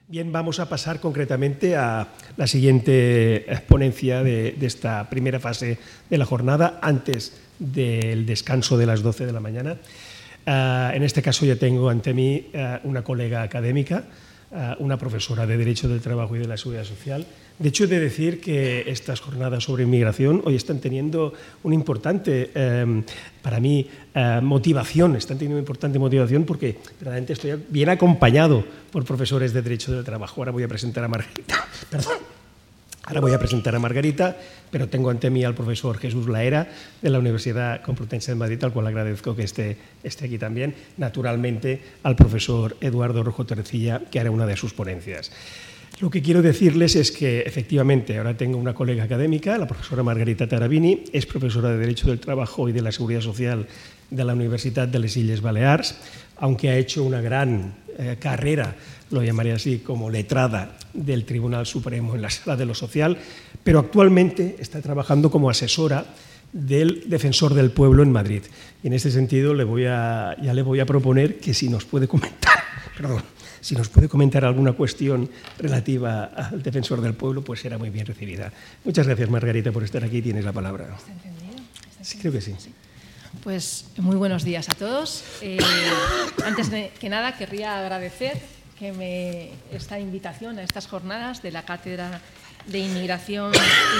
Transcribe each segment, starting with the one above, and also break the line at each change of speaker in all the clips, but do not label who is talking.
Bien, vamos a pasar concretamente a la siguiente ponencia de esta primera fase de la jornada, antes del descanso de las 12 de la mañana. En este caso ya tengo ante mí una colega académica, una profesora de Derecho del Trabajo y de la Seguridad Social. De hecho, he de decir que estas jornadas sobre inmigración hoy están teniendo una importante, para mí, motivación. Están teniendo una importante motivación porque verdaderamente estoy bien acompañado por profesores de Derecho del Trabajo. Ahora voy a presentar a Margarita. Perdón. Ahora voy a presentar a Margarita, pero tengo ante mí al profesor Jesús Laera de la Universidad Complutense de Madrid, al cual agradezco que esté aquí también. Naturalmente, al profesor Eduardo Rojo Tercilla, que hará una de sus ponencias. Lo que quiero decirles es que, efectivamente, ahora tengo una colega académica, la profesora Margarita Tarabini, es profesora de Derecho del Trabajo y de la Seguridad Social de la Universitat de les Illes Balears, aunque ha hecho una gran carrera, lo llamaré así, como letrada del Tribunal Supremo en la Sala de lo Social, pero actualmente está trabajando como asesora del Defensor del Pueblo en Madrid. Y en este sentido ya le voy a proponer que si nos puede comentar, si nos puede comentar alguna cuestión relativa al Defensor del Pueblo, pues será muy bien recibida. Muchas gracias, Margarita, por estar aquí. Tienes la palabra.
¿Está entendido?
Sí, creo que sí.
Pues muy buenos días a todos. Antes de que nada, querría agradecer esta invitación a estas jornadas de la Cátedra de Inmigración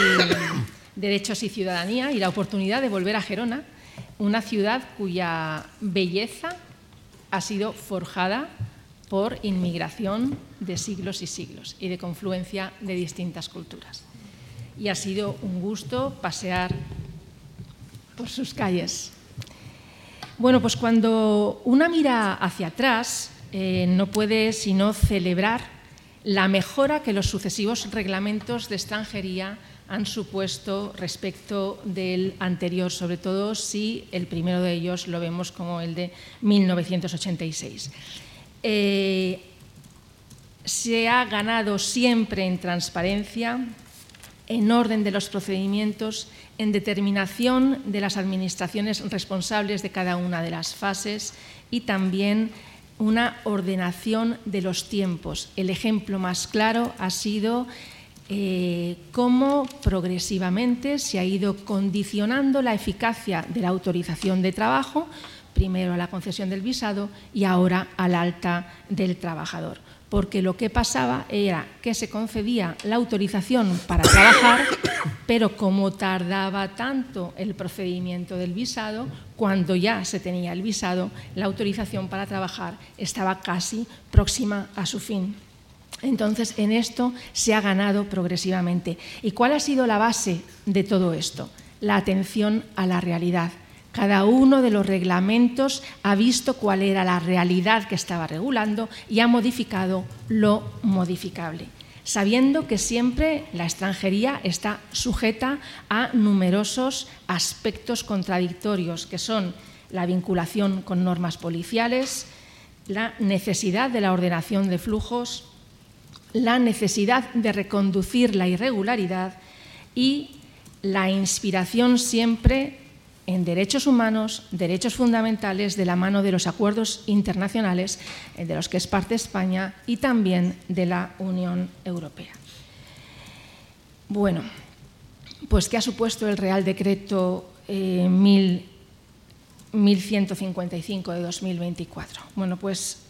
y Derechos y Ciudadanía y la oportunidad de volver a Gerona, una ciudad cuya belleza ha sido forjada por inmigración de siglos y siglos y de confluencia de distintas culturas. Y ha sido un gusto pasear por sus calles. Bueno, pues cuando una mira hacia atrás, no puede sino celebrar la mejora que los sucesivos reglamentos de extranjería han supuesto respecto del anterior, sobre todo si el primero de ellos lo vemos como el de 1986. Se ha ganado siempre en transparencia, en orden de los procedimientos, en determinación de las administraciones responsables de cada una de las fases y también una ordenación de los tiempos. El ejemplo más claro ha sido cómo progresivamente se ha ido condicionando la eficacia de la autorización de trabajo, primero a la concesión del visado y ahora al alta del trabajador. Porque lo que pasaba era que se concedía la autorización para trabajar, pero como tardaba tanto el procedimiento del visado, cuando ya se tenía el visado, la autorización para trabajar estaba casi próxima a su fin. Entonces, en esto se ha ganado progresivamente. ¿Y cuál ha sido la base de todo esto? La atención a la realidad. Cada uno de los reglamentos ha visto cuál era la realidad que estaba regulando y ha modificado lo modificable, sabiendo que siempre la extranjería está sujeta a numerosos aspectos contradictorios, que son la vinculación con normas policiales, la necesidad de la ordenación de flujos, la necesidad de reconducir la irregularidad y la inspiración siempre en derechos humanos, derechos fundamentales, de la mano de los acuerdos internacionales de los que es parte España y también de la Unión Europea. Bueno, pues ¿qué ha supuesto el Real Decreto 1155 de 2024? Bueno, pues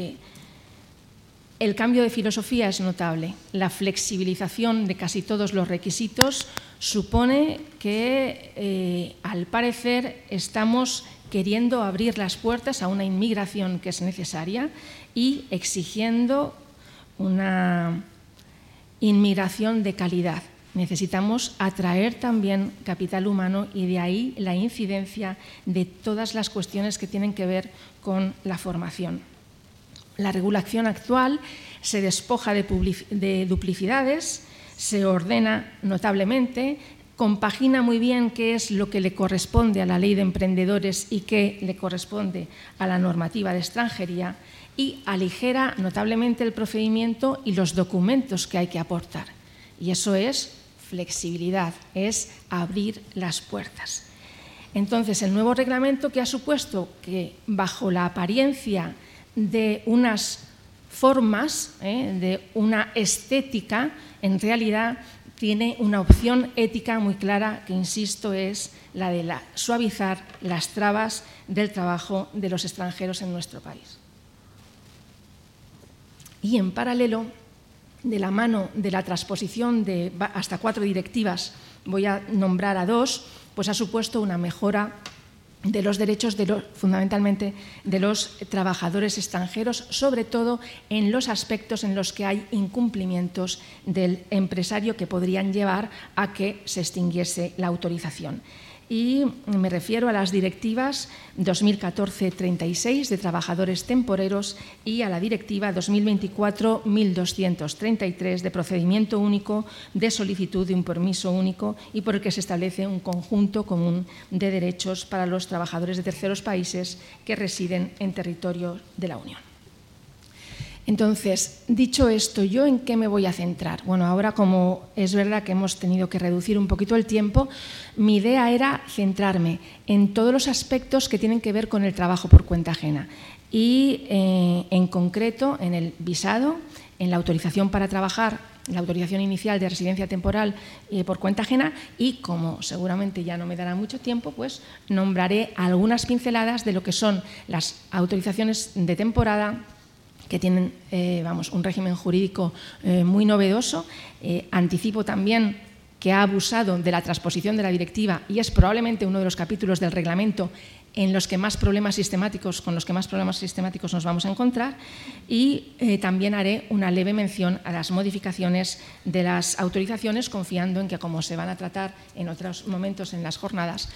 el cambio de filosofía es notable. La flexibilización de casi todos los requisitos supone que, al parecer, estamos queriendo abrir las puertas a una inmigración que es necesaria y exigiendo una inmigración de calidad. Necesitamos atraer también capital humano y de ahí la incidencia de todas las cuestiones que tienen que ver con la formación. La regulación actual se despoja de duplicidades, se ordena notablemente, compagina muy bien qué es lo que le corresponde a la ley de emprendedores y qué le corresponde a la normativa de extranjería y aligera notablemente el procedimiento y los documentos que hay que aportar. Y eso es flexibilidad, es abrir las puertas. Entonces, el nuevo reglamento, que ha supuesto que, bajo la apariencia de unas formas, de una estética, en realidad tiene una opción ética muy clara que, insisto, es la de suavizar las trabas del trabajo de los extranjeros en nuestro país. Y en paralelo, de la mano de la transposición de hasta 4 directivas, voy a nombrar a 2, pues ha supuesto una mejora de los derechos fundamentalmente de los trabajadores extranjeros, sobre todo en los aspectos en los que hay incumplimientos del empresario que podrían llevar a que se extinguiese la autorización. Y me refiero a las directivas 2014-36 de trabajadores temporeros y a la directiva 2024-1233 de procedimiento único de solicitud de un permiso único y por el que se establece un conjunto común de derechos para los trabajadores de terceros países que residen en territorio de la Unión. Entonces, dicho esto, ¿yo en qué me voy a centrar? Bueno, ahora, como es verdad que hemos tenido que reducir un poquito el tiempo, mi idea era centrarme en todos los aspectos que tienen que ver con el trabajo por cuenta ajena y, en concreto, en el visado, en la autorización para trabajar, la autorización inicial de residencia temporal por cuenta ajena y, como seguramente ya no me dará mucho tiempo, pues nombraré algunas pinceladas de lo que son las autorizaciones de temporada, que tienen un régimen jurídico muy novedoso. Anticipo también que ha abusado de la transposición de la directiva y es probablemente uno de los capítulos del reglamento con los que más problemas sistemáticos nos vamos a encontrar, y también haré una leve mención a las modificaciones de las autorizaciones, confiando en que, como se van a tratar en otros momentos en las jornadas,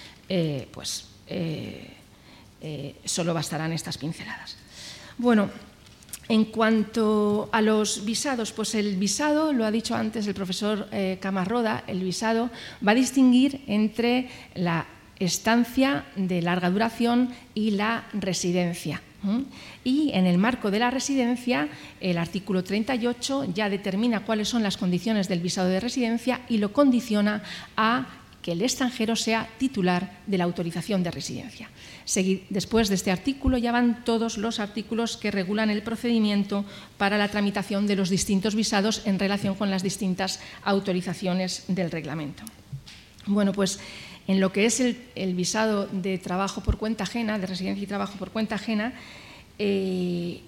solo bastarán estas pinceladas. Bueno, en cuanto a los visados, pues el visado, lo ha dicho antes el profesor Camarroda, el visado va a distinguir entre la estancia de larga duración y la residencia. Y en el marco de la residencia, el artículo 38 ya determina cuáles son las condiciones del visado de residencia y lo condiciona a que el extranjero sea titular de la autorización de residencia. Después de este artículo ya van todos los artículos que regulan el procedimiento para la tramitación de los distintos visados en relación con las distintas autorizaciones del reglamento. Bueno, pues en lo que es el visado de trabajo por cuenta ajena, de residencia y trabajo por cuenta ajena, el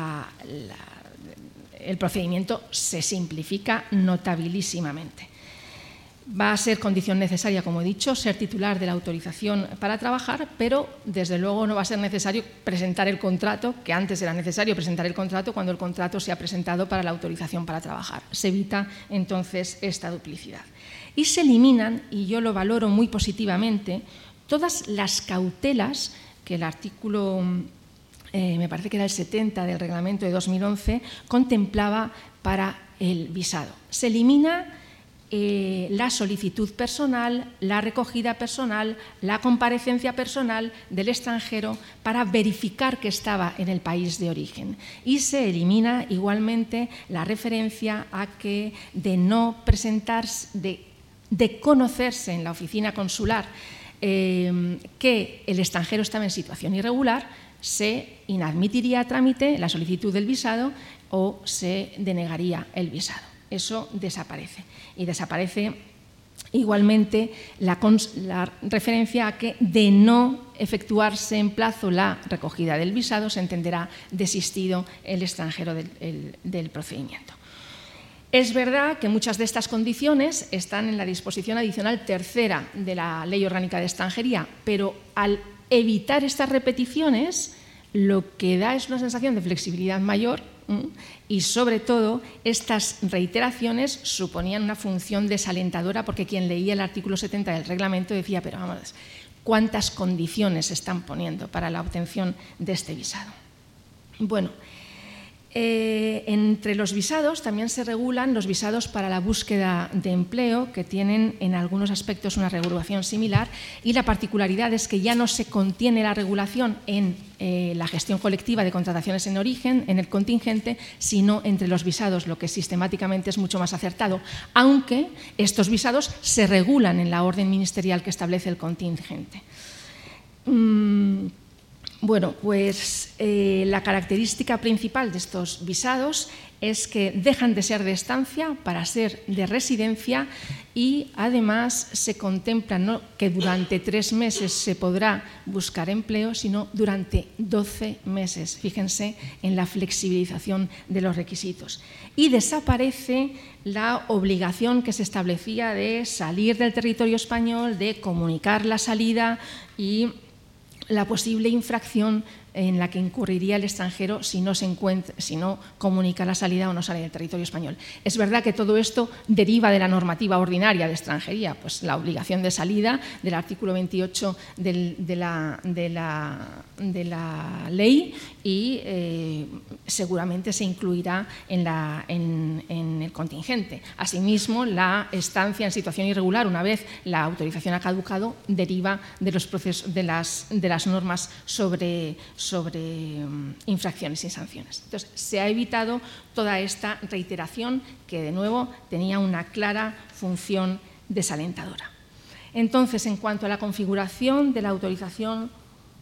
procedimiento se simplifica notabilísimamente. Va a ser condición necesaria, como he dicho, ser titular de la autorización para trabajar, pero desde luego no va a ser necesario presentar el contrato, que antes era necesario presentar el contrato cuando el contrato se ha presentado para la autorización para trabajar. Se evita entonces esta duplicidad. Y se eliminan, y yo lo valoro muy positivamente, todas las cautelas que el artículo, me parece que era el 70 del reglamento de 2011, contemplaba para el visado. Se elimina la solicitud personal, la recogida personal, la comparecencia personal del extranjero para verificar que estaba en el país de origen. Y se elimina igualmente la referencia a que de no presentarse, de conocerse en la oficina consular que el extranjero estaba en situación irregular, se inadmitiría a trámite la solicitud del visado o se denegaría el visado. Eso desaparece. Y desaparece igualmente la referencia a que de no efectuarse en plazo la recogida del visado se entenderá desistido el extranjero del procedimiento. Es verdad que muchas de estas condiciones están en la disposición adicional tercera de la Ley Orgánica de Extranjería, pero al evitar estas repeticiones lo que da es una sensación de flexibilidad mayor. Y sobre todo, estas reiteraciones suponían una función desalentadora porque quien leía el artículo 70 del reglamento decía, pero vamos, ¿cuántas condiciones se están poniendo para la obtención de este visado? Bueno, entre los visados también se regulan los visados para la búsqueda de empleo, que tienen en algunos aspectos una regulación similar, y la particularidad es que ya no se contiene la regulación en la gestión colectiva de contrataciones en origen, en el contingente, sino entre los visados, lo que sistemáticamente es mucho más acertado, aunque estos visados se regulan en la orden ministerial que establece el contingente. Bueno, pues la característica principal de estos visados es que dejan de ser de estancia para ser de residencia y además se contempla no que durante 3 meses se podrá buscar empleo, sino durante 12 meses. Fíjense en la flexibilización de los requisitos. Y desaparece la obligación que se establecía de salir del territorio español, de comunicar la salida y la posible infracción en la que incurriría el extranjero si no comunica la salida o no sale del territorio español. Es verdad que todo esto deriva de la normativa ordinaria de extranjería, pues la obligación de salida del artículo 28 de la ley y seguramente se incluirá en el contingente. Asimismo, la estancia en situación irregular, una vez la autorización ha caducado, deriva de los procesos de las normas sobre infracciones y sanciones. Entonces, se ha evitado toda esta reiteración que, de nuevo, tenía una clara función desalentadora. Entonces, en cuanto a la configuración de la autorización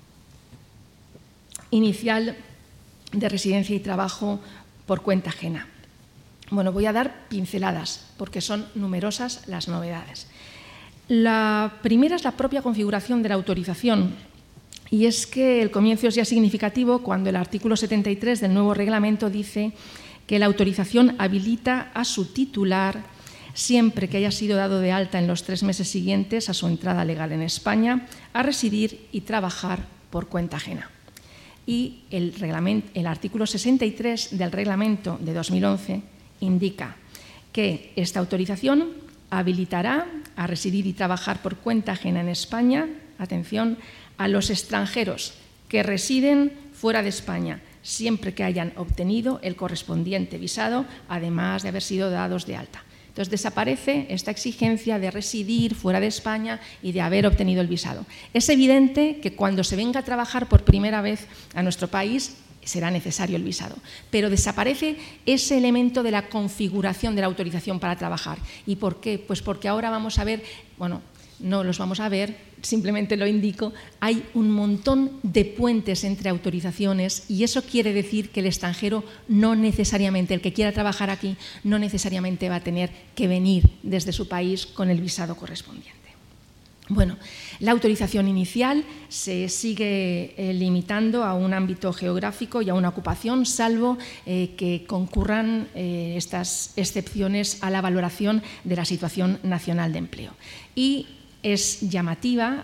inicial de residencia y trabajo por cuenta ajena. Bueno, voy a dar pinceladas porque son numerosas las novedades. La primera es la propia configuración de la autorización. Y es que el comienzo es ya significativo cuando el artículo 73 del nuevo reglamento dice que la autorización habilita a su titular, siempre que haya sido dado de alta en los 3 meses siguientes a su entrada legal en España, a residir y trabajar por cuenta ajena. Y el artículo 63 del reglamento de 2011 indica que esta autorización habilitará a residir y trabajar por cuenta ajena en España, atención, a los extranjeros que residen fuera de España, siempre que hayan obtenido el correspondiente visado, además de haber sido dados de alta. Entonces, desaparece esta exigencia de residir fuera de España y de haber obtenido el visado. Es evidente que cuando se venga a trabajar por primera vez a nuestro país, será necesario el visado, pero desaparece ese elemento de la configuración de la autorización para trabajar. ¿Y por qué? Pues porque ahora vamos a ver, bueno, no los vamos a ver, simplemente lo indico, hay un montón de puentes entre autorizaciones y eso quiere decir que el extranjero no necesariamente, el que quiera trabajar aquí, no necesariamente va a tener que venir desde su país con el visado correspondiente. Bueno, la autorización inicial se sigue limitando a un ámbito geográfico y a una ocupación, salvo que concurran estas excepciones a la valoración de la situación nacional de empleo. Y es llamativo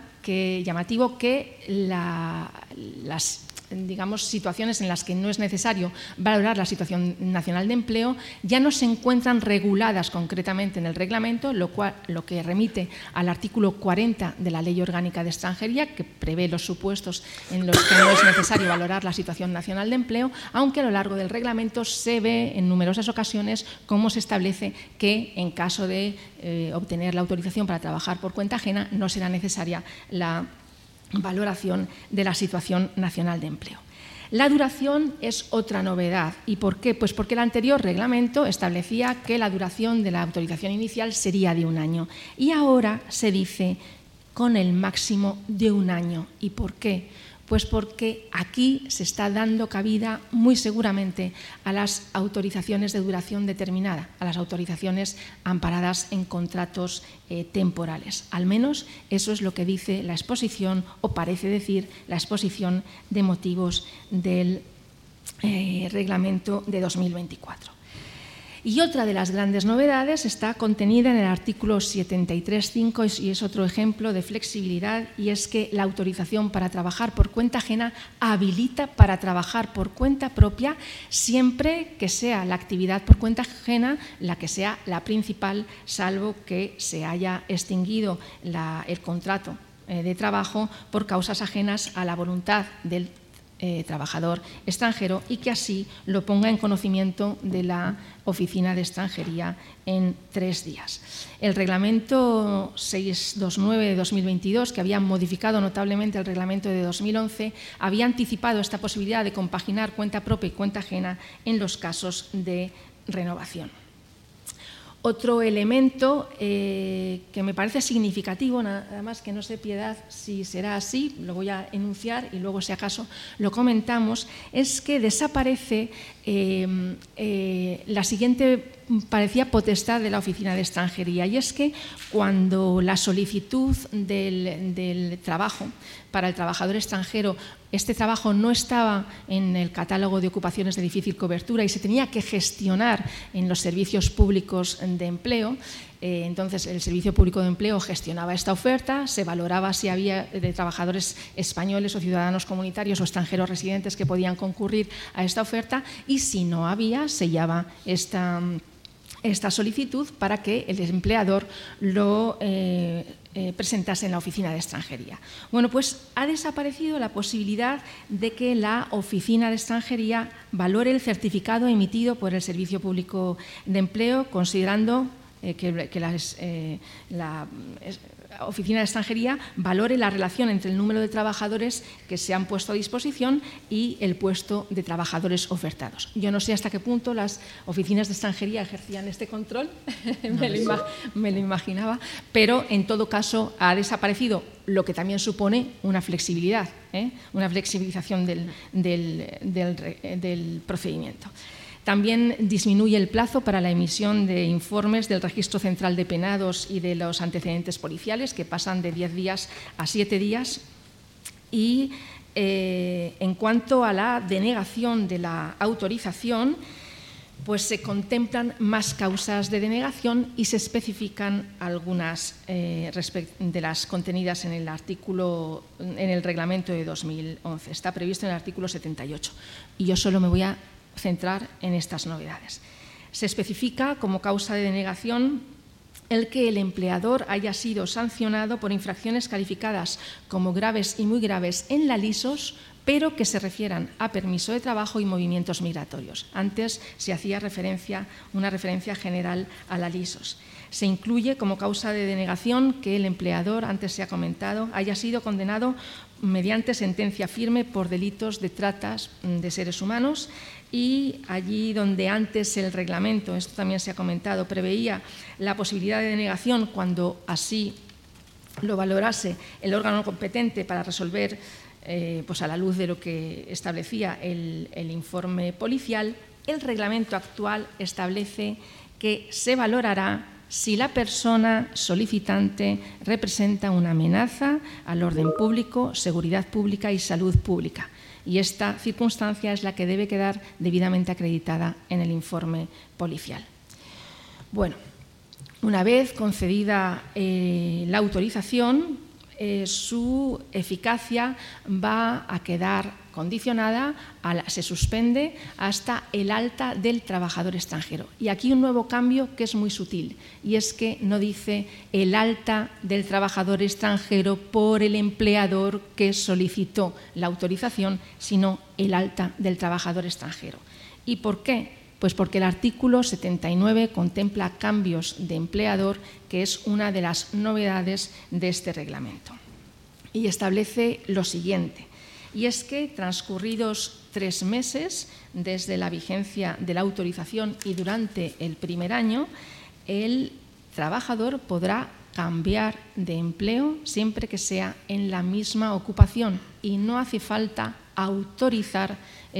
que las situaciones en las que no es necesario valorar la situación nacional de empleo ya no se encuentran reguladas concretamente en el reglamento, lo que remite al artículo 40 de la Ley Orgánica de Extranjería, que prevé los supuestos en los que no es necesario valorar la situación nacional de empleo, aunque a lo largo del reglamento se ve en numerosas ocasiones cómo se establece que en caso de obtener la autorización para trabajar por cuenta ajena no será necesaria la valoración de la situación nacional de empleo. La duración es otra novedad. ¿Y por qué? Pues porque el anterior reglamento establecía que la duración de la autorización inicial sería de 1 año y ahora se dice con el máximo de 1 año. ¿Y por qué? Pues porque aquí se está dando cabida muy seguramente a las autorizaciones de duración determinada, a las autorizaciones amparadas en contratos temporales. Al menos eso es lo que dice la exposición, o parece decir la exposición de motivos del reglamento de 2024. Y otra de las grandes novedades está contenida en el artículo 73.5 y es otro ejemplo de flexibilidad, y es que la autorización para trabajar por cuenta ajena habilita para trabajar por cuenta propia siempre que sea la actividad por cuenta ajena la que sea la principal, salvo que se haya extinguido el contrato de trabajo por causas ajenas a la voluntad del trabajador extranjero y que así lo ponga en conocimiento de la Oficina de Extranjería en 3 días. El reglamento 629 de 2022, que había modificado notablemente el reglamento de 2011, había anticipado esta posibilidad de compaginar cuenta propia y cuenta ajena en los casos de renovación. Otro elemento que me parece significativo, nada más que no sé, Piedad, si será así, lo voy a enunciar y luego si acaso lo comentamos, es que desaparece la siguiente, parecía potestad de la Oficina de Extranjería, y es que cuando la solicitud del trabajo para el trabajador extranjero, este trabajo no estaba en el catálogo de ocupaciones de difícil cobertura y se tenía que gestionar en los servicios públicos de empleo, entonces el Servicio Público de Empleo gestionaba esta oferta, se valoraba si había de trabajadores españoles o ciudadanos comunitarios o extranjeros residentes que podían concurrir a esta oferta, y si no había, sellaba esta solicitud para que el empleador lo presentase en la Oficina de Extranjería. Bueno, pues ha desaparecido la posibilidad de que la Oficina de Extranjería valore el certificado emitido por el Servicio Público de Empleo, considerando que la Oficina de Extranjería valore la relación entre el número de trabajadores que se han puesto a disposición y el puesto de trabajadores ofertados. Yo no sé hasta qué punto las oficinas de extranjería ejercían este control, me lo imaginaba, pero en todo caso ha desaparecido, lo que también supone una flexibilidad, una flexibilización del procedimiento. También disminuye el plazo para la emisión de informes del Registro Central de Penados y de los antecedentes policiales, que pasan de 10 días a 7 días. Y en cuanto a la denegación de la autorización, pues se contemplan más causas de denegación y se especifican algunas de las contenidas en el reglamento de 2011. Está previsto en el artículo 78. Y yo solo me voy a centrar en estas novedades. Se especifica como causa de denegación el que el empleador haya sido sancionado por infracciones calificadas como graves y muy graves en la LISOS, pero que se refieran a permiso de trabajo y movimientos migratorios. Antes se hacía una referencia general a la LISOS. Se incluye como causa de denegación que el empleador, antes se ha comentado, haya sido condenado mediante sentencia firme por delitos de tratas de seres humanos, y allí donde antes el reglamento, esto también se ha comentado, preveía la posibilidad de denegación cuando así lo valorase el órgano competente para resolver pues a la luz de lo que establecía el informe policial, el reglamento actual establece que se valorará si la persona solicitante representa una amenaza al orden público, seguridad pública y salud pública. Y esta circunstancia es la que debe quedar debidamente acreditada en el informe policial. Bueno, una vez concedida la autorización, su eficacia va a quedar condicionada, se suspende hasta el alta del trabajador extranjero. Y aquí un nuevo cambio que es muy sutil, y es que no dice el alta del trabajador extranjero por el empleador que solicitó la autorización, sino el alta del trabajador extranjero. ¿Y por qué? Pues porque el artículo 79 contempla cambios de empleador, que es una de las novedades de este reglamento. Y establece lo siguiente, y es que transcurridos 3 meses desde la vigencia de la autorización y durante el primer año, el trabajador podrá cambiar de empleo siempre que sea en la misma ocupación y no hace falta autorizar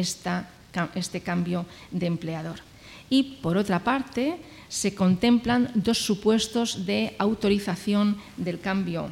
este cambio de empleador. Y, por otra parte, se contemplan 2 supuestos de autorización del cambio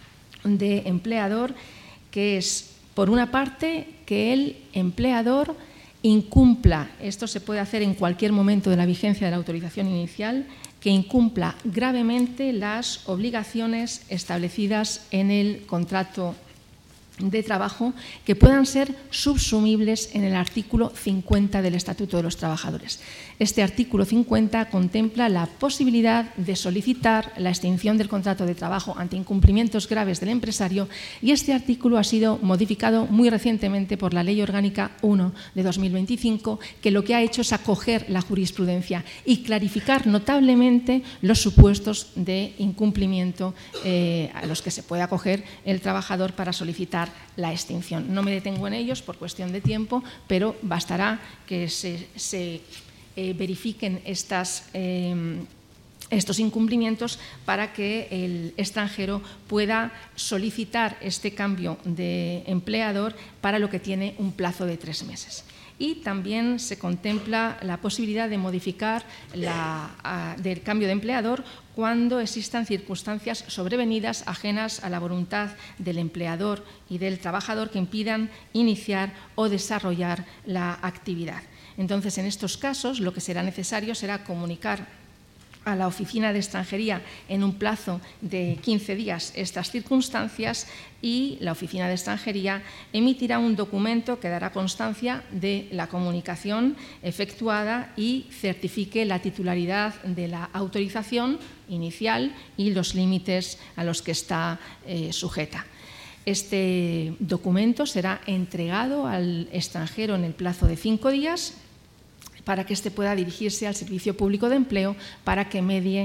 de empleador, que es, por una parte, que el empleador incumpla, esto se puede hacer en cualquier momento de la vigencia de la autorización inicial, que incumpla gravemente las obligaciones establecidas en el contrato de trabajo, que puedan ser subsumibles en el artículo 50 del Estatuto de los Trabajadores. Este artículo 50 contempla la posibilidad de solicitar la extinción del contrato de trabajo ante incumplimientos graves del empresario, y este artículo ha sido modificado muy recientemente por la Ley Orgánica 1 de 2025, que lo que ha hecho es acoger la jurisprudencia y clarificar notablemente los supuestos de incumplimiento a los que se puede acoger el trabajador para solicitar la extinción. No me detengo en ellos por cuestión de tiempo, pero bastará que se verifiquen estas estos incumplimientos para que el extranjero pueda solicitar este cambio de empleador para lo que tiene un plazo de 3 meses. Y también se contempla la posibilidad de modificar del cambio de empleador cuando existan circunstancias sobrevenidas ajenas a la voluntad del empleador y del trabajador que impidan iniciar o desarrollar la actividad. Entonces, en estos casos, lo que será necesario será comunicar a la Oficina de Extranjería en un plazo de 15 días estas circunstancias, y la Oficina de Extranjería emitirá un documento que dará constancia de la comunicación efectuada y certifique la titularidad de la autorización inicial y los límites a los que está sujeta. Este documento será entregado al extranjero en el plazo de 5 días para que éste pueda dirigirse al Servicio Público de Empleo para que medie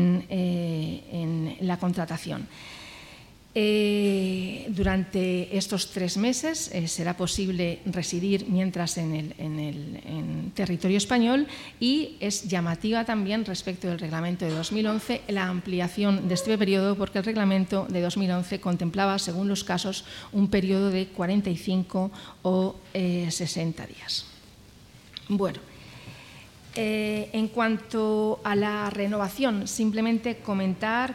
en la contratación. Durante estos 3 meses será posible residir mientras en territorio español, y es llamativa también respecto del reglamento de 2011 la ampliación de este periodo, porque el reglamento de 2011 contemplaba, según los casos, un periodo de 45 o 60 días. Bueno. En cuanto a la renovación, simplemente comentar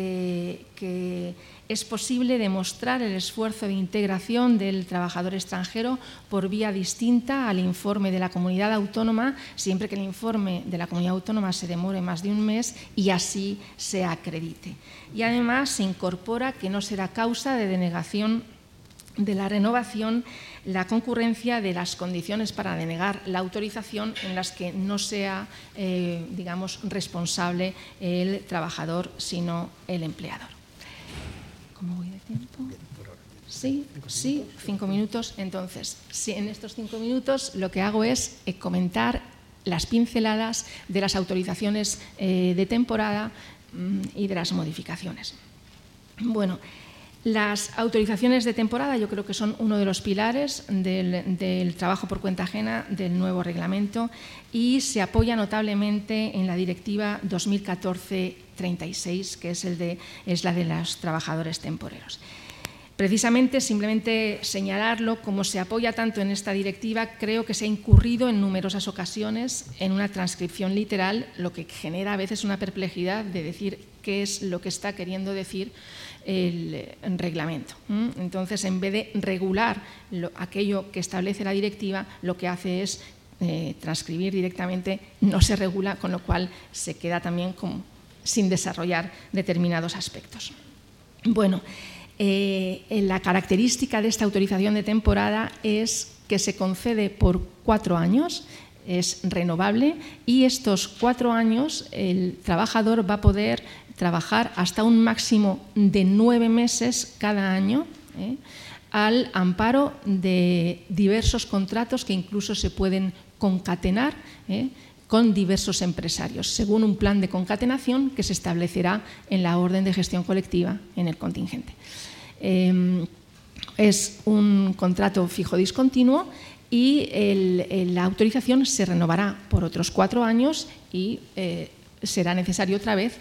que es posible demostrar el esfuerzo de integración del trabajador extranjero por vía distinta al informe de la comunidad autónoma, siempre que el informe de la comunidad autónoma se demore más de un mes y así se acredite. Y además se incorpora que no será causa de denegación de la renovación la concurrencia de las condiciones para denegar la autorización en las que no sea, digamos, responsable el trabajador, sino el empleador. ¿Cómo voy de tiempo? Sí, 5 minutos. Entonces, en estos 5 minutos lo que hago es comentar las pinceladas de las autorizaciones de temporada y de las modificaciones. Bueno, las autorizaciones de temporada yo creo que son uno de los pilares del trabajo por cuenta ajena del nuevo reglamento, y se apoya notablemente en la Directiva 2014-36, que es la de los trabajadores temporeros. Precisamente, simplemente señalarlo, como se apoya tanto en esta directiva, creo que se ha incurrido en numerosas ocasiones en una transcripción literal, lo que genera a veces una perplejidad de decir qué es lo que está queriendo decir el reglamento. Entonces, en vez de regular aquello que establece la directiva, lo que hace es transcribir directamente, no se regula, con lo cual se queda también como sin desarrollar determinados aspectos. Bueno, la característica de esta autorización de temporada es que se concede por 4 años, es renovable, y estos 4 años el trabajador va a poder trabajar hasta un máximo de 9 meses cada año, al amparo de diversos contratos que incluso se pueden concatenar con diversos empresarios, según un plan de concatenación que se establecerá en la orden de gestión colectiva en el contingente. Es un contrato fijo discontinuo, y la autorización se renovará por otros 4 años y será necesario otra vez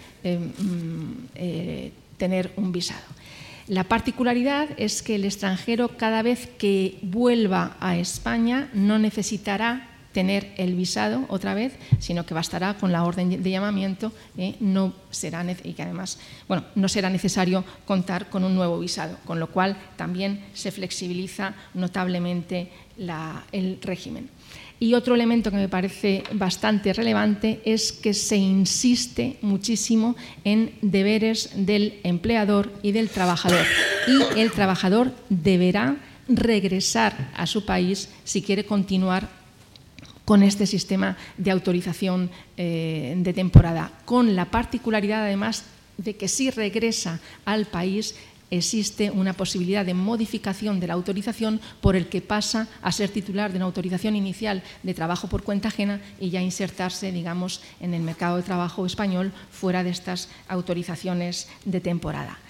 tener un visado. La particularidad es que el extranjero, cada vez que vuelva a España, no necesitará tener el visado otra vez, sino que bastará con la orden de llamamiento, y que además, no será necesario contar con un nuevo visado, con lo cual también se flexibiliza notablemente el régimen. Y otro elemento que me parece bastante relevante es que se insiste muchísimo en deberes del empleador y del trabajador, y el trabajador deberá regresar a su país si quiere continuar con este sistema de autorización de temporada, con la particularidad además de que si regresa al país existe una posibilidad de modificación de la autorización por el que pasa a ser titular de una autorización inicial de trabajo por cuenta ajena y ya insertarse, digamos, en el mercado de trabajo español fuera de estas autorizaciones de temporada.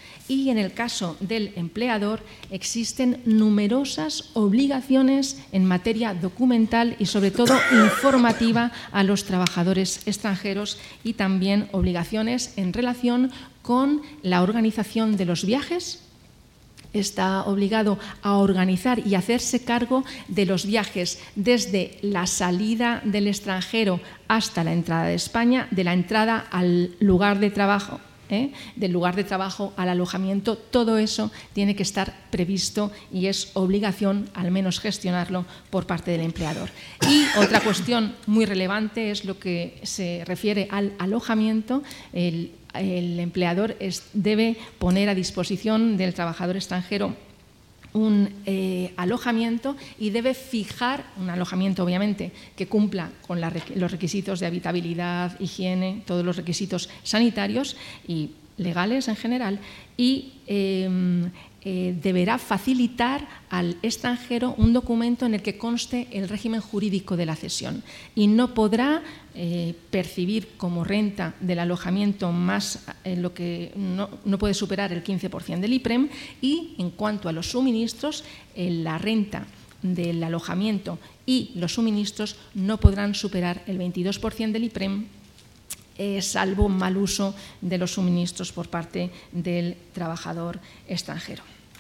Y en el caso del empleador existen numerosas obligaciones en materia documental y sobre todo informativa a los trabajadores extranjeros y también obligaciones en relación con la organización de los viajes. Está obligado a organizar y hacerse cargo de los viajes desde la salida del extranjero hasta la entrada de España, de la entrada al lugar de trabajo, del lugar de trabajo al alojamiento. Todo eso tiene que estar previsto y es obligación al menos gestionarlo por parte del empleador. Y otra cuestión muy relevante es lo que se refiere al alojamiento. El empleador debe poner a disposición del trabajador extranjero un alojamiento y debe fijar un alojamiento, obviamente, que cumpla con los requisitos de habitabilidad, higiene, todos los requisitos sanitarios y legales en general, y deberá facilitar al extranjero un documento en el que conste el régimen jurídico de la cesión y no podrá percibir como renta del alojamiento más lo que no puede superar el 15% del IPREM, y en cuanto a los suministros, la renta del alojamiento y los suministros no podrán superar el 22% del IPREM, salvo mal uso de los suministros por parte del trabajador extranjero.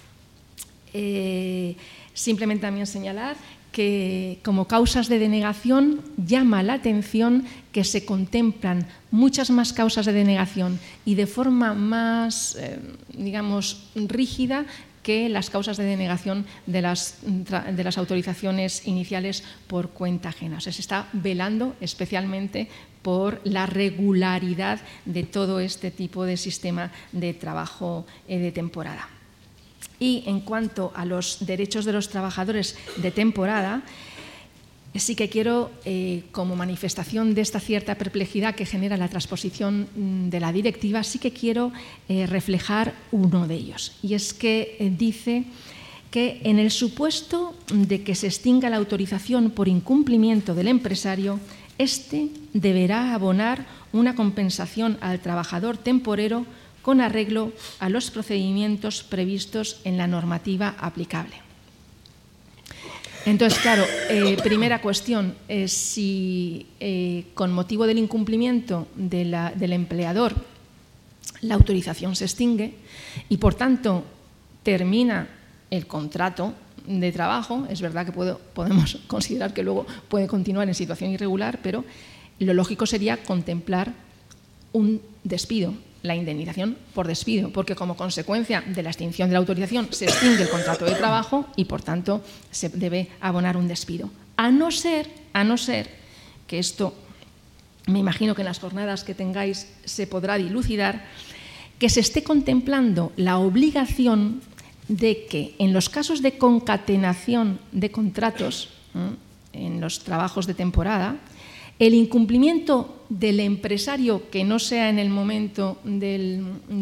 Simplemente también señalar que como causas de denegación llama la atención que se contemplan muchas más causas de denegación y de forma más, digamos, rígida que las causas de denegación de las autorizaciones iniciales por cuenta ajena. O sea, se está velando especialmente por la regularidad de todo este tipo de sistema de trabajo de temporada. Y en cuanto a los derechos de los trabajadores de temporada, sí que quiero, como manifestación de esta cierta perplejidad que genera la transposición de la directiva, sí que quiero reflejar uno de ellos. Y es que dice que en el supuesto de que se extinga la autorización por incumplimiento del empresario, éste deberá abonar una compensación al trabajador temporero con arreglo a los procedimientos previstos en la normativa aplicable. Entonces, claro, primera cuestión, si con motivo del incumplimiento del empleador la autorización se extingue y, por tanto, termina el contrato de trabajo, es verdad que podemos considerar que luego puede continuar en situación irregular, pero lo lógico sería contemplar un despido, la indemnización por despido, porque como consecuencia de la extinción de la autorización se extingue el contrato de trabajo y, por tanto, se debe abonar un despido. A no ser que esto, me imagino que en las jornadas que tengáis se podrá dilucidar, que se esté contemplando la obligación de que en los casos de concatenación de contratos, en los trabajos de temporada, el incumplimiento del empresario, que no sea en el momento de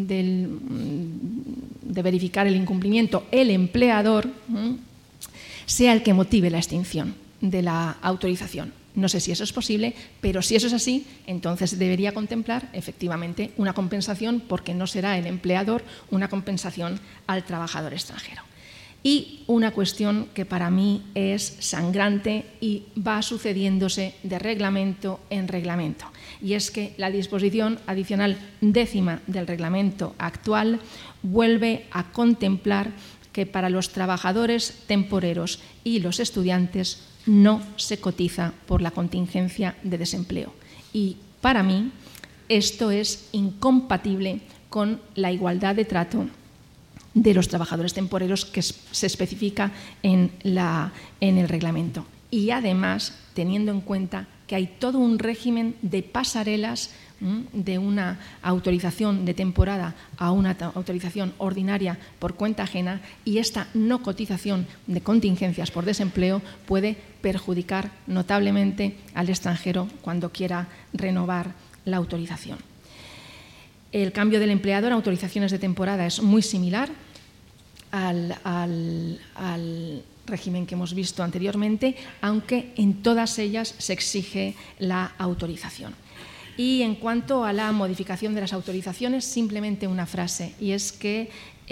verificar el incumplimiento el empleador, sea el que motive la extinción de la autorización. No sé si eso es posible, pero si eso es así, entonces debería contemplar efectivamente una compensación, porque no será el empleador, una compensación al trabajador extranjero. Y una cuestión que para mí es sangrante y va sucediéndose de reglamento en reglamento, y es que la disposición adicional 10ª del reglamento actual vuelve a contemplar que para los trabajadores temporeros y los estudiantes no se cotiza por la contingencia de desempleo. Y para mí esto es incompatible con la igualdad de trato de los trabajadores temporeros que se especifica en el reglamento. Y además, teniendo en cuenta que hay todo un régimen de pasarelas de una autorización de temporada a una autorización ordinaria por cuenta ajena, y esta no cotización de contingencias por desempleo puede perjudicar notablemente al extranjero cuando quiera renovar la autorización. El cambio del empleador a autorizaciones de temporada es muy similar al régimen que hemos visto anteriormente, aunque en todas ellas se exige la autorización. Y en cuanto a la modificación de las autorizaciones, simplemente una frase, y es que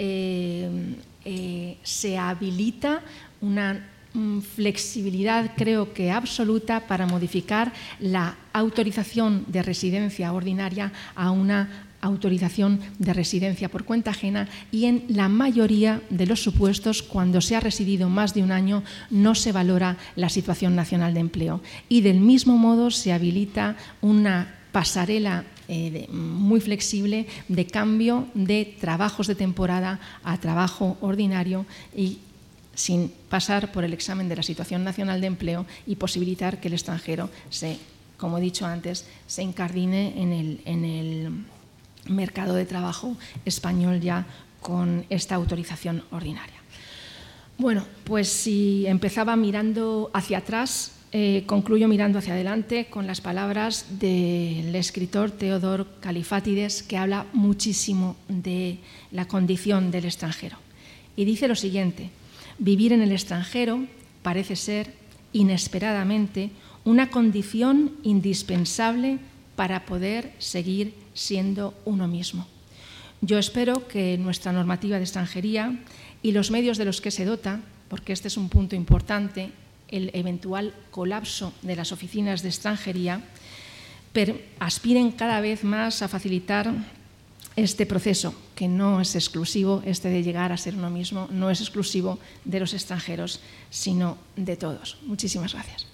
se habilita una flexibilidad, creo que absoluta, para modificar la autorización de residencia ordinaria a una autorización de residencia por cuenta ajena, y en la mayoría de los supuestos, cuando se ha residido más de un año, no se valora la situación nacional de empleo. Y del mismo modo se habilita una pasarela muy flexible de cambio de trabajos de temporada a trabajo ordinario, y sin pasar por el examen de la situación nacional de empleo, y posibilitar que el extranjero como he dicho antes, se incardine en el mercado de trabajo español ya con esta autorización ordinaria. Bueno, pues si empezaba mirando hacia atrás, concluyo mirando hacia adelante con las palabras del escritor Theodor Kalifatides, que habla muchísimo de la condición del extranjero. Y dice lo siguiente: vivir en el extranjero parece ser, inesperadamente, una condición indispensable para poder seguir siendo uno mismo. Yo espero que nuestra normativa de extranjería y los medios de los que se dota, porque este es un punto importante, el eventual colapso de las oficinas de extranjería, aspiren cada vez más a facilitar este proceso, que no es exclusivo, de llegar a ser uno mismo, no es exclusivo de los extranjeros, sino de todos. Muchísimas gracias.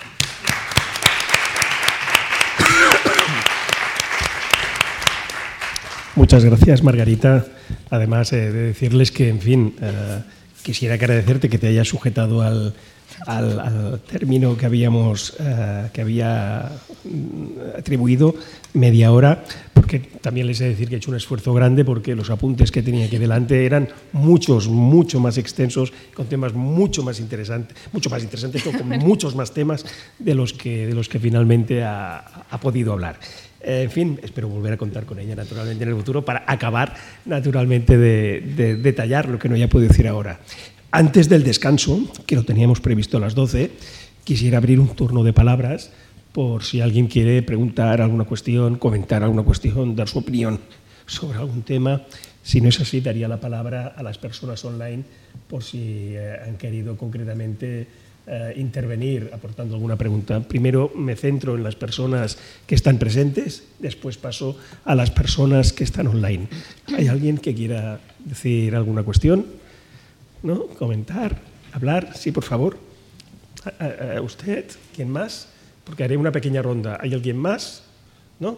Muchas gracias, Margarita. Además, de decirles que, en fin, quisiera agradecerte que te hayas sujetado al término que había atribuido, media hora, porque también les he de decir que he hecho un esfuerzo grande, porque los apuntes que tenía aquí delante eran mucho más extensos, con temas mucho más interesantes, con muchos más temas de los que finalmente ha podido hablar. En fin, espero volver a contar con ella naturalmente en el futuro para acabar naturalmente de detallar lo que no haya podido decir ahora. Antes del descanso, que lo teníamos previsto a las 12, quisiera abrir un turno de palabras por si alguien quiere preguntar alguna cuestión, comentar alguna cuestión, dar su opinión sobre algún tema. Si no es así, daría la palabra a las personas online por si han querido concretamente intervenir aportando alguna pregunta. Primero me centro en las personas que están presentes, después paso a las personas que están online. ¿Hay alguien que quiera decir alguna cuestión? ¿No? ¿Comentar? ¿Hablar? Sí, por favor. ¿Usted? ¿Quién más? Porque haré una pequeña ronda. ¿Hay alguien más? ¿No?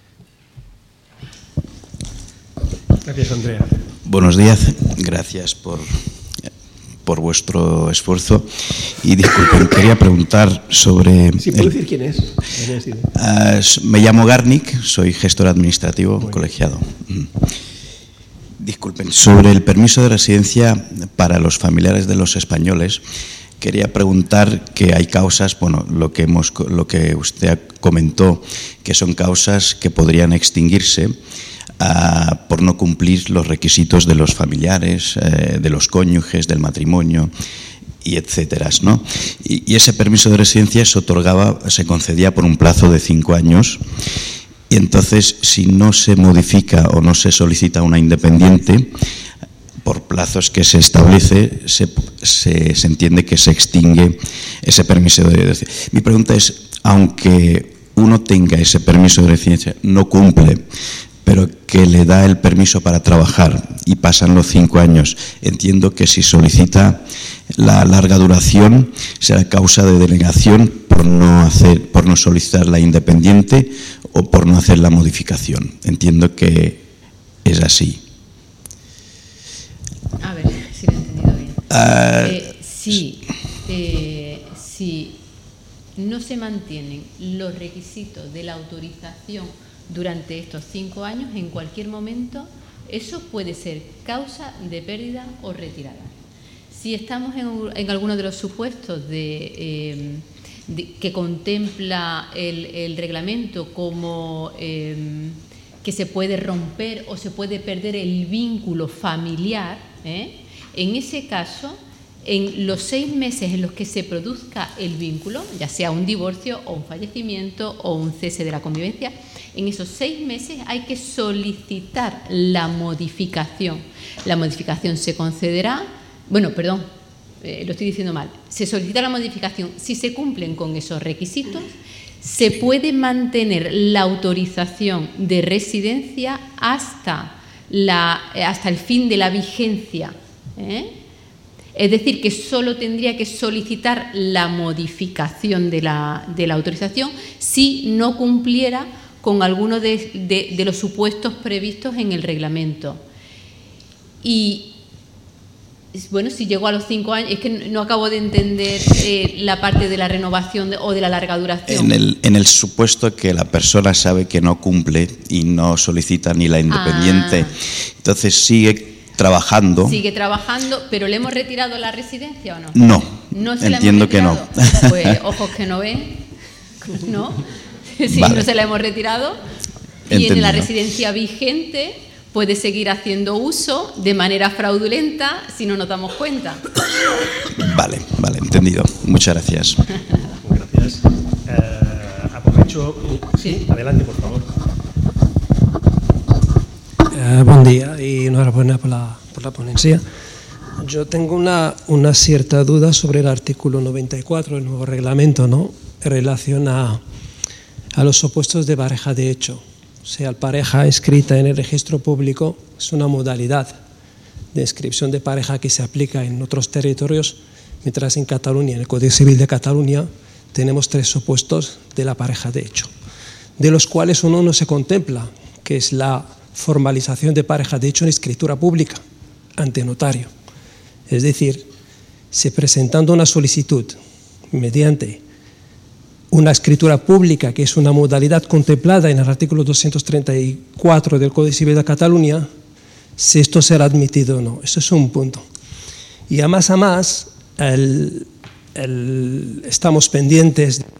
Gracias, Andrea.
Buenos días. Gracias por vuestro esfuerzo. Y disculpen, quería preguntar sobre...
¿Sí puedo decir quién es?
Me llamo Garnik, soy gestor administrativo colegiado. Disculpen, sobre el permiso de residencia para los familiares de los españoles, quería preguntar que hay causas, bueno, lo que usted comentó, que son causas que podrían extinguirse por no cumplir los requisitos de los familiares, de los cónyuges, del matrimonio, y etcétera, ¿no? Y ese permiso de residencia se concedía por un plazo de 5 años. Y entonces, si no se modifica o no se solicita una independiente, por plazos que se establece, se entiende que se extingue ese permiso de residencia. Mi pregunta es, aunque uno tenga ese permiso de residencia, no cumple, pero que le da el permiso para trabajar y pasan los 5 años, entiendo que si solicita la larga duración será causa de denegación por no solicitar la independiente o por no hacer la modificación. Entiendo que es así.
A ver, si lo he entendido bien. Si no se mantienen los requisitos de la autorización durante estos 5 años, en cualquier momento, eso puede ser causa de pérdida o retirada. Si estamos en alguno de los supuestos que contempla el reglamento como que se puede romper o se puede perder el vínculo familiar, en ese caso en los 6 meses en los que se produzca el vínculo, ya sea un divorcio o un fallecimiento o un cese de la convivencia, en esos 6 meses hay que solicitar la modificación. La modificación se concederá, lo estoy diciendo mal, se solicita la modificación si se cumplen con esos requisitos, se puede mantener la autorización de residencia hasta el fin de la vigencia, Es decir, que solo tendría que solicitar la modificación de la autorización si no cumpliera con alguno de los supuestos previstos en el reglamento. Y bueno, si llegó a los 5 años, es que no acabo de entender la parte de la renovación o de la larga duración.
En el supuesto que la persona sabe que no cumple y no solicita ni la independiente, entonces sigue trabajando.
Sigue trabajando, pero ¿le hemos retirado la residencia o no?
No,
¿No se
entiendo que no.
Pues ojos que no ven, ¿no? Sí, vale. No se la hemos retirado. Tiene la residencia vigente, puede seguir haciendo uso de manera fraudulenta si no nos damos cuenta.
Vale, entendido. Muchas gracias.
Gracias. Aprovecho. Sí, adelante, por favor.
Buen día y enhorabuena por la ponencia. Yo tengo una cierta duda sobre el artículo 94 del nuevo reglamento, ¿no? En relación a los supuestos de pareja de hecho. O sea, la pareja escrita en el registro público es una modalidad de inscripción de pareja que se aplica en otros territorios, mientras en Cataluña, en el Código Civil de Cataluña, tenemos 3 supuestos de la pareja de hecho, de los cuales uno no se contempla, que es la formalización de pareja de hecho en escritura pública ante notario. Es decir, se presentando una solicitud mediante una escritura pública, que es una modalidad contemplada en el artículo 234 del Código Civil de Cataluña, si esto será admitido o no. Eso es un punto. Y a más, estamos pendientes de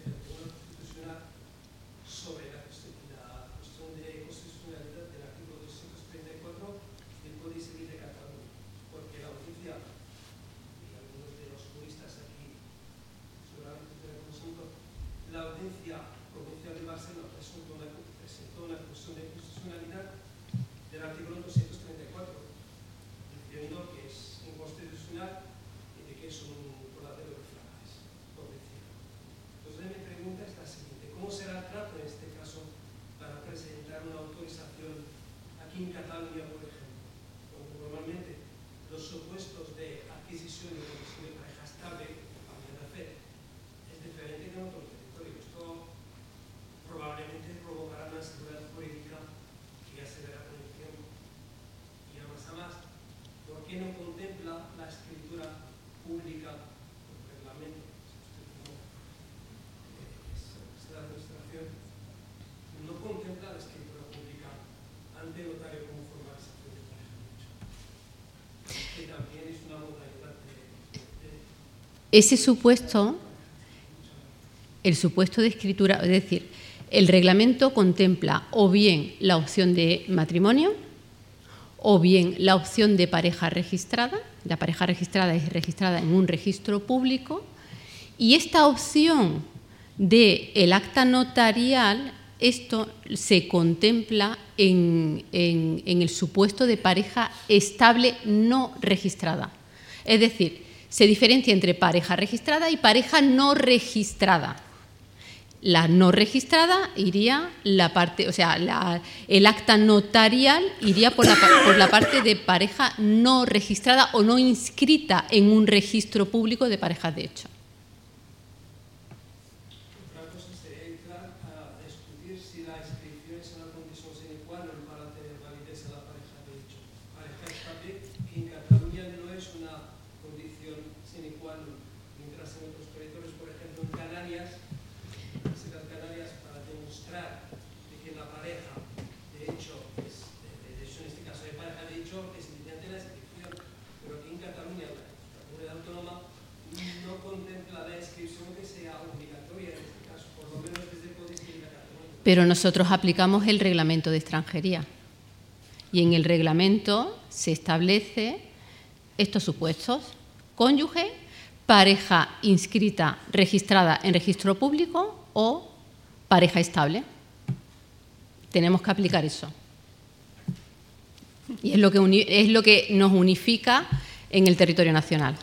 ese supuesto, el supuesto de escritura, es decir, el reglamento contempla o bien la opción de matrimonio o bien la opción de pareja registrada. La pareja registrada es registrada en un registro público y esta opción del acta notarial, esto se contempla en el supuesto de pareja estable no registrada. Es decir, se diferencia entre pareja registrada y pareja no registrada. La no registrada iría la parte, o sea, el acta notarial iría por la parte de pareja no registrada o no inscrita en un registro público de parejas de hecho.
Otra cosa sería entrar a discutir si la inscripción es una condición sine qua non para tener validez a la pareja de hecho. Pareja estable que en Cataluña no es una condición sine qua non, mientras en otros territorios, por ejemplo en Canarias, para demostrar de que la pareja de hecho es, en este caso de pareja de hecho, es mediante la inscripción, pero aquí en Cataluña, la comunidad autónoma, no contempla la inscripción que sea obligatoria en este caso, por lo menos desde el Código Civil de Cataluña.
Pero nosotros aplicamos el reglamento de extranjería y en el reglamento se establece estos supuestos. cónyuge, pareja inscrita, registrada en registro público o pareja estable. Tenemos que aplicar eso. Y es lo que nos unifica en el territorio nacional.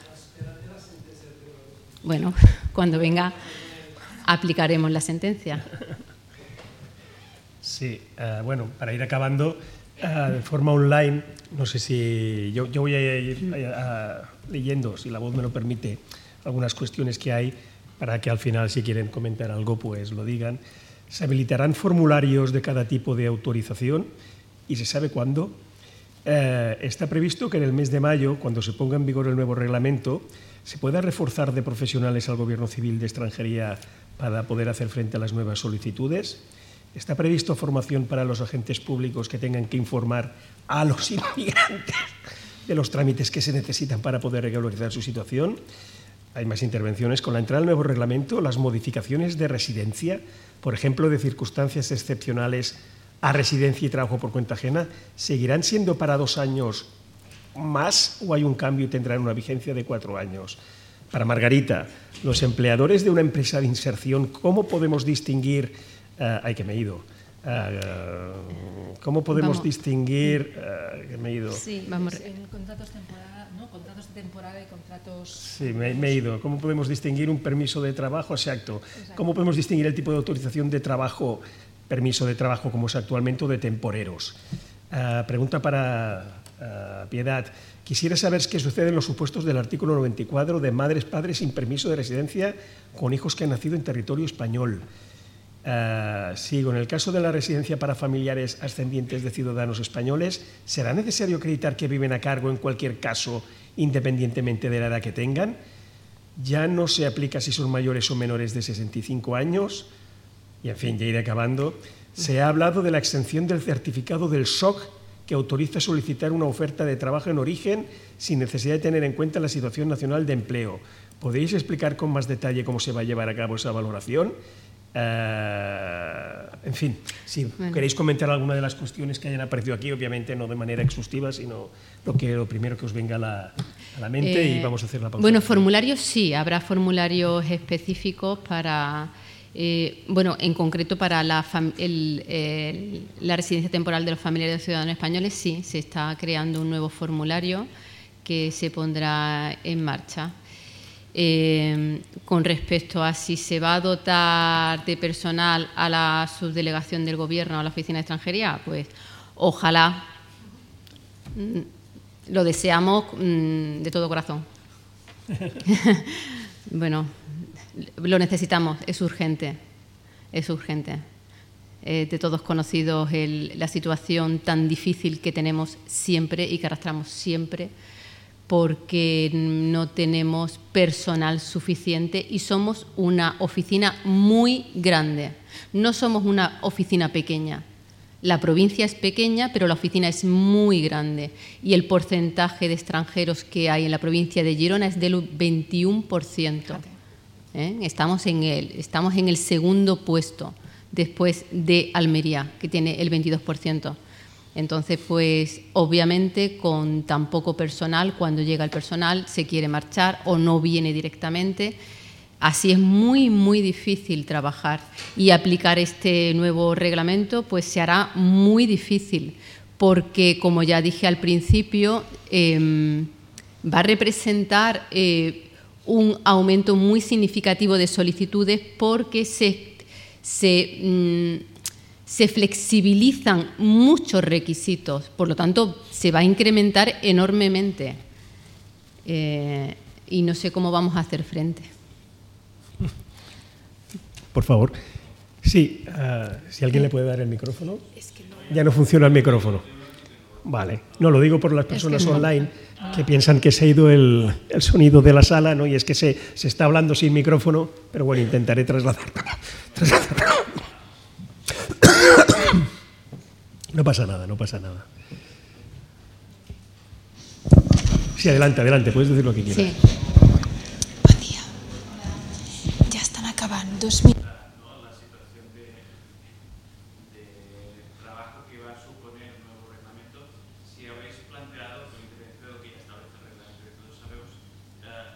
Bueno, cuando venga aplicaremos la sentencia.
Sí, bueno, para ir acabando, de forma online, no sé si yo voy a ir leyendo, si la voz me lo permite, algunas cuestiones que hay para que al final, si quieren comentar algo, pues lo digan. Se habilitarán formularios de cada tipo de autorización y se sabe cuándo. Está previsto que en el mes de mayo, cuando se ponga en vigor el nuevo reglamento, se pueda reforzar de profesionales al Gobierno Civil de Extranjería para poder hacer frente a las nuevas solicitudes. Está previsto formación para los agentes públicos que tengan que informar a los inmigrantes de los trámites que se necesitan para poder regularizar su situación. Hay más intervenciones. Con la entrada del nuevo reglamento, las modificaciones de residencia, por ejemplo, de circunstancias excepcionales a residencia y trabajo por cuenta ajena, ¿seguirán siendo para 2 años más o hay un cambio y tendrán una vigencia de 4 años? Para Margarita, los empleadores de una empresa de inserción, ¿cómo podemos distinguir? ¿Cómo podemos distinguir?
Sí,
vamos.
En contratos temporada, ¿no? Contratos de temporada y contratos.
Sí, me he ido. ¿Cómo podemos distinguir un permiso de trabajo? Exacto. ¿Cómo podemos distinguir el tipo de autorización de trabajo, permiso de trabajo como es actualmente, o de temporeros? Pregunta para Piedad. Quisiera saber qué sucede en los supuestos del artículo 94 de madres, padres sin permiso de residencia con hijos que han nacido en territorio español. Sigo. En el caso de la residencia para familiares ascendientes de ciudadanos españoles, ¿será necesario acreditar que viven a cargo en cualquier caso, independientemente de la edad que tengan? Ya no se aplica si son mayores o menores de 65 años. Y, en fin, ya iré acabando. Se ha hablado de la exención del certificado del SOC que autoriza solicitar una oferta de trabajo en origen sin necesidad de tener en cuenta la situación nacional de empleo. ¿Podéis explicar con más detalle cómo se va a llevar a cabo esa valoración? En fin, si queréis comentar alguna de las cuestiones que hayan aparecido aquí, obviamente no de manera exhaustiva, sino lo primero que os venga a la mente, y vamos a hacer la pausa.
Bueno, formularios sí, habrá formularios específicos para, en concreto para la residencia temporal de los familiares de ciudadanos españoles, sí, se está creando un nuevo formulario que se pondrá en marcha. Con respecto a si se va a dotar de personal a la subdelegación del Gobierno, a la Oficina de Extranjería, pues ojalá, lo deseamos de todo corazón. Bueno, lo necesitamos, es urgente, es urgente. De todos conocidos la situación tan difícil que tenemos siempre y que arrastramos siempre, porque no tenemos personal suficiente y somos una oficina muy grande. No somos una oficina pequeña. La provincia es pequeña, pero la oficina es muy grande. Y el porcentaje de extranjeros que hay en la provincia de Girona es del 21%. Estamos en el segundo puesto, después de Almería, que tiene el 22%. Entonces, pues obviamente con tan poco personal, cuando llega el personal se quiere marchar o no viene directamente. Así es muy, muy difícil trabajar, y aplicar este nuevo reglamento pues se hará muy difícil porque, como ya dije al principio, va a representar un aumento muy significativo de solicitudes porque se flexibilizan muchos requisitos, por lo tanto se va a incrementar enormemente y no sé cómo vamos a hacer frente.
Por favor. Sí, si alguien le puede dar el micrófono. Ya no funciona el micrófono. Vale. No, lo digo por las personas online que piensan que se ha ido el sonido de la sala, ¿no? Y es que se está hablando sin micrófono, pero bueno, intentaré trasladarlo. No pasa nada, no pasa nada. Sí, adelante, puedes decir lo que quieras.
Sí.
Bon dia. Ja estan acabant 2 minuts.
La situación de trabajo que va a suponer el nuevo reglamento, si habéis planteado, con independencia de lo que ya establece el reglamento que todos sabemos,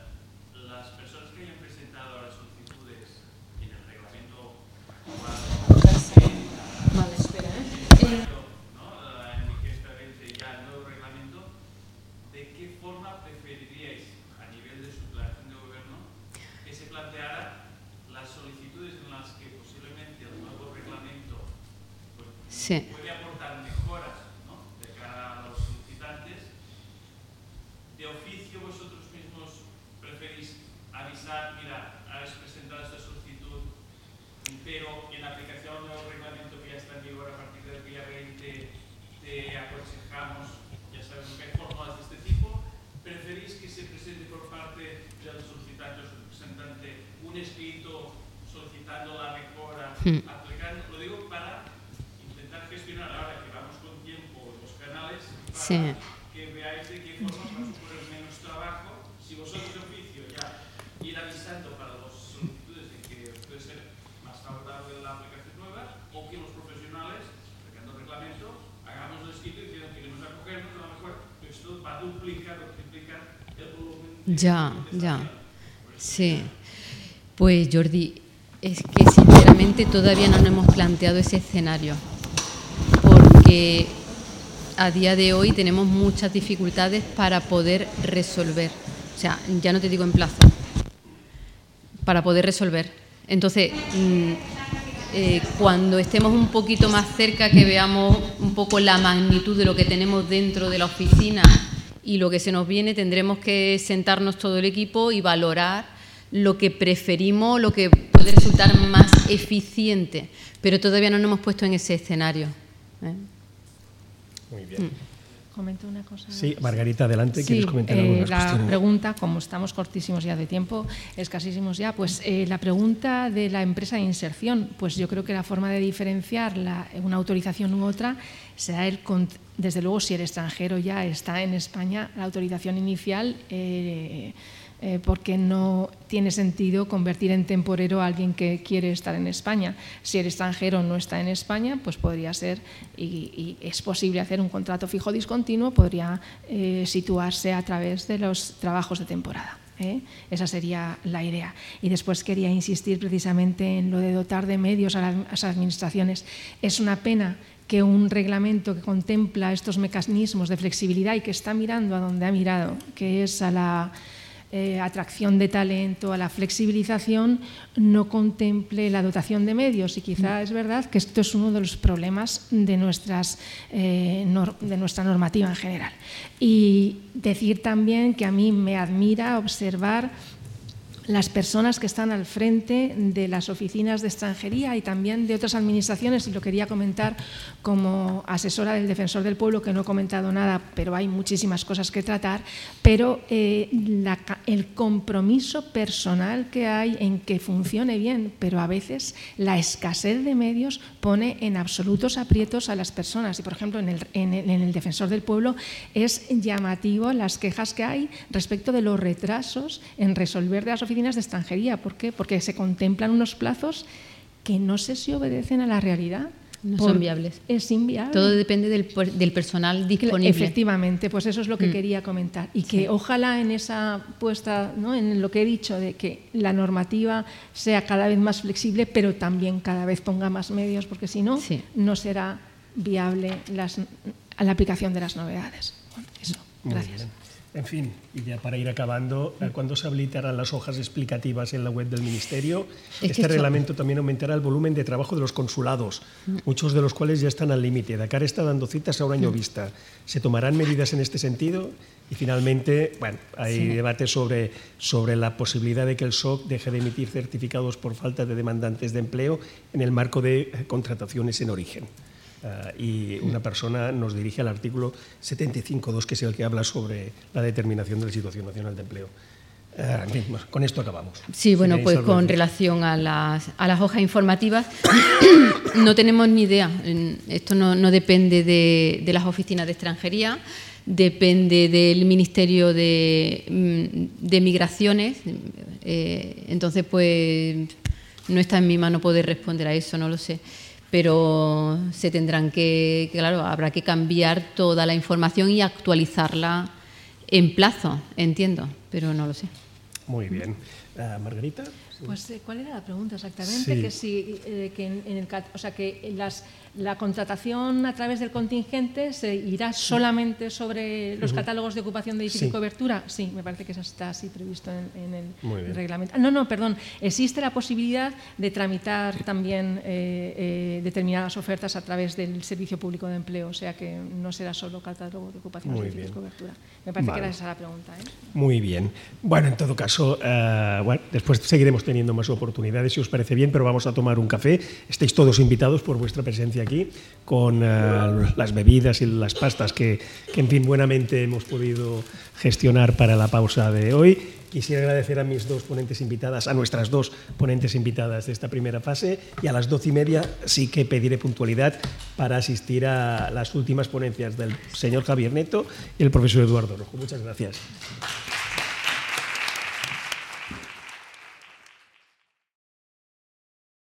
Sí.
puede aportar mejoras, ¿no?, de cara a los solicitantes. De oficio, vosotros mismos preferís avisar, mira, habéis presentado esta solicitud, pero en aplicación al nuevo reglamento que ya está en vigor a partir del día 20, te aconsejamos, ya sabemos que hay fórmulas de este tipo. ¿Preferís que se presente por parte del solicitante o representante un escrito solicitando la mejora, aplicando? Lo digo para intentar gestionar ahora que vamos con tiempo los canales, para
Sí.
que veáis de qué forma va a suponer menos trabajo. Si vosotros de oficio ya ir avisando para los solicitudes de que puede ser más favorable la aplicación nueva, o que los profesionales, aplicando el reglamento, hagamos el escrito y diciendo que queremos acogernos, a lo mejor esto va a duplicar o triplicar el volumen de
Ya.
contestación.
Sí. Pues Jordi, es que sinceramente todavía no nos hemos planteado ese escenario, porque a día de hoy tenemos muchas dificultades para poder resolver. O sea, ya no te digo en plazo, para poder resolver. Entonces, cuando estemos un poquito más cerca, que veamos un poco la magnitud de lo que tenemos dentro de la oficina y lo que se nos viene, tendremos que sentarnos todo el equipo y valorar lo que preferimos, lo que puede resultar más eficiente. Pero todavía no nos hemos puesto en ese escenario.
Muy bien.
Comento una cosa.
Sí, Margarita, adelante.
Sí,
¿Quieres comentar algunas
la
cuestiones?
pregunta, como estamos cortísimos ya de tiempo, escasísimos ya, pues la pregunta de la empresa de inserción, pues yo creo que la forma de diferenciar una autorización u otra será desde luego, si el extranjero ya está en España, la autorización inicial, porque no tiene sentido convertir en temporero a alguien que quiere estar en España. Si el extranjero no está en España, pues podría ser, y es posible hacer un contrato fijo discontinuo, podría situarse a través de los trabajos de temporada. Esa sería la idea. Y después quería insistir precisamente en lo de dotar de medios a las administraciones. Es una pena que un reglamento que contempla estos mecanismos de flexibilidad y que está mirando a donde ha mirado, que es a la atracción de talento, a la flexibilización, no contemple la dotación de medios. Y quizá es verdad que esto es uno de los problemas de nuestra normativa en general. Y decir también que a mí me admira observar las personas que están al frente de las oficinas de extranjería y también de otras administraciones, y lo quería comentar como asesora del Defensor del Pueblo, que no he comentado nada, pero hay muchísimas cosas que tratar, pero el compromiso personal que hay en que funcione bien, pero a veces la escasez de medios pone en absolutos aprietos a las personas. Y, por ejemplo, en el Defensor del Pueblo es llamativo las quejas que hay respecto de los retrasos en resolver de las oficinas de extranjería. ¿Por qué? Porque se contemplan unos plazos que no sé si obedecen a la realidad.
No son viables.
Es inviable.
Todo depende del personal disponible.
Efectivamente, pues eso es lo que quería comentar. Y que ojalá en esa puesta, ¿no?, en lo que he dicho, de que la normativa sea cada vez más flexible, pero también cada vez ponga más medios, porque si no, no será viable la aplicación de las novedades. Bueno, eso, gracias.
En fin, y ya para ir acabando, ¿cuándo se habilitarán las hojas explicativas en la web del Ministerio? Este reglamento también aumentará el volumen de trabajo de los consulados, muchos de los cuales ya están al límite. Dakar está dando citas a un año vista. ¿Se tomarán medidas en este sentido? Y finalmente, bueno, hay debate sobre la posibilidad de que el SOC deje de emitir certificados por falta de demandantes de empleo en el marco de contrataciones en origen. Y una persona nos dirige al artículo 75.2, que es el que habla sobre la determinación de la situación nacional de empleo. Con esto acabamos.
Sí, bueno, pues con relación a las hojas informativas, no tenemos ni idea. Esto no depende de las oficinas de extranjería, depende del Ministerio de Migraciones. Entonces, pues no está en mi mano poder responder a eso, no lo sé. Pero se tendrán claro, habrá que cambiar toda la información y actualizarla en plazo, entiendo, pero no lo sé.
Muy bien. Margarita.
Pues, ¿cuál era la pregunta exactamente?
Sí.
Que si, la contratación a través del contingente se irá solamente sobre los catálogos de ocupación de edificio y cobertura. Sí, me parece que eso está así previsto en el reglamento. No, perdón. Existe la posibilidad de tramitar también determinadas ofertas a través del Servicio Público de Empleo, o sea que no será solo catálogo de ocupación de edificios y cobertura. Me parece que era esa la pregunta.
Muy bien. Bueno, en todo caso, después seguiremos teniendo más oportunidades, si os parece bien, pero vamos a tomar un café. Estáis todos invitados por vuestra presencia aquí, con las bebidas y las pastas que, en fin, buenamente hemos podido gestionar para la pausa de hoy. Quisiera agradecer a mis dos ponentes invitadas, a nuestras dos ponentes invitadas de esta primera fase, y a las 12:30 sí que pediré puntualidad para asistir a las últimas ponencias del señor Javier Neto y el profesor Eduardo Rojo. Muchas gracias.